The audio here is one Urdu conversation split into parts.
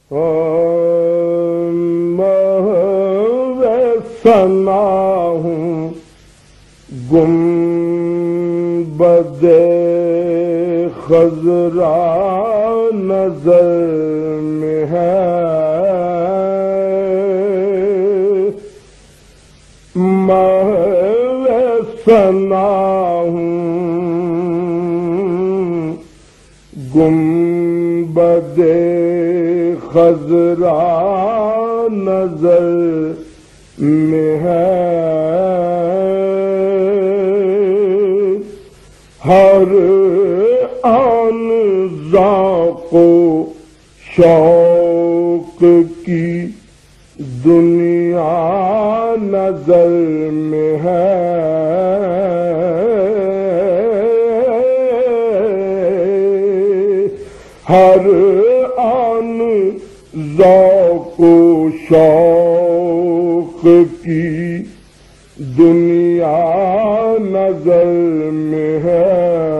سنا ہوں گنبد خضرا نظر میں ہے، سنا ہوں گنبد خضرا نظر میں ہے، ہر آن ذوق و شوق کی دنیا نظر میں ہے، ہر آن ذوق و شوق کی دنیا نظر میں ہے،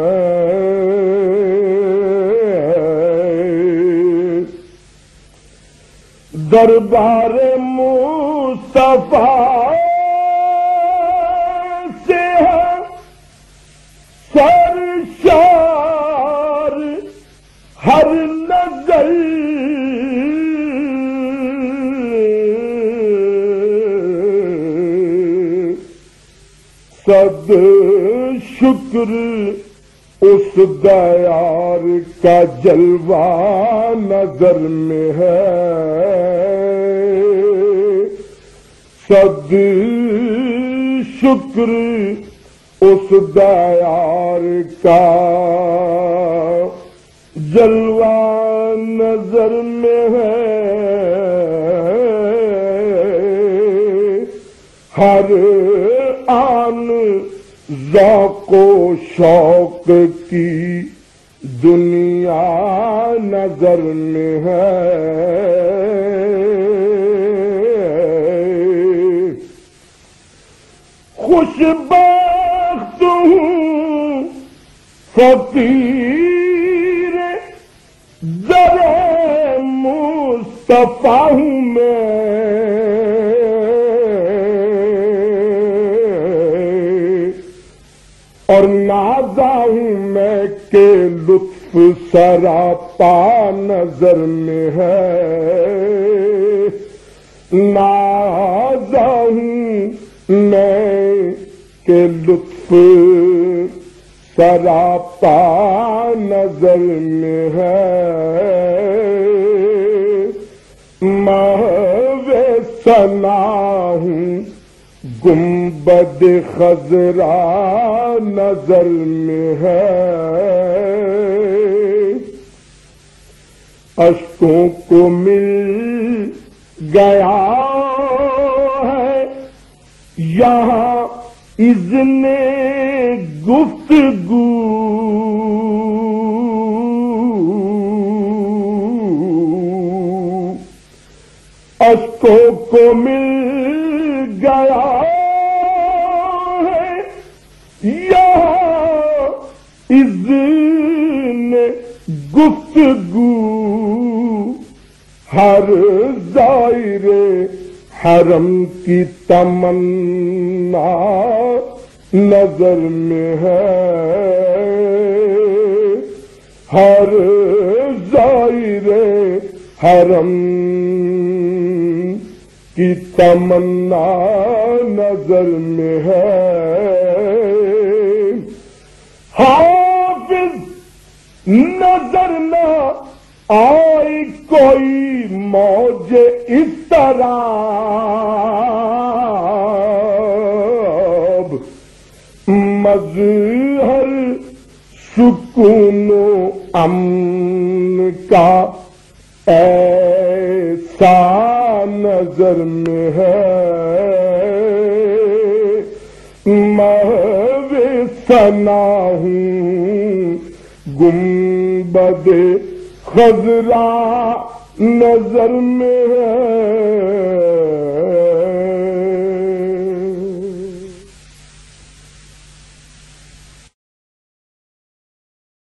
دربار مصطفیٰ سے ہے سرشار ہر نظر، صد شکر اس دیار کا جلوہ نظر میں ہے، صد شکر اس دیار کا جلوہ نظر میں ہے، ہر آن ذوق و شوق کی دنیا نظر میں ہے، خوش بخت ہوں فقیر در مصطفیٰ ہوں میں، اور نازا ہوں میں کہ لطف سراپا نظر میں ہے، نازا ہوں میں کہ لطف سراپا نظر میں ہے، محو ثنا ہوں گنبد خضرا نظر میں ہے، اشکوں کو مل گیا ہے یہاں اذن گفتگو، اشکوں کو مل گیا ہے یہاں اذن گفتگو، ہر زائر حرم کی تمنا نظر میں ہے، ہر زائر حرم کی تمنا نظر میں ہے، حافظ نظر نہ آئی کوئی موج اس طرح، مظہر سکون و امن کا ایسا نظر میں ہے، محو ثنا ہوں گنبد خضرا نظر میں ہے۔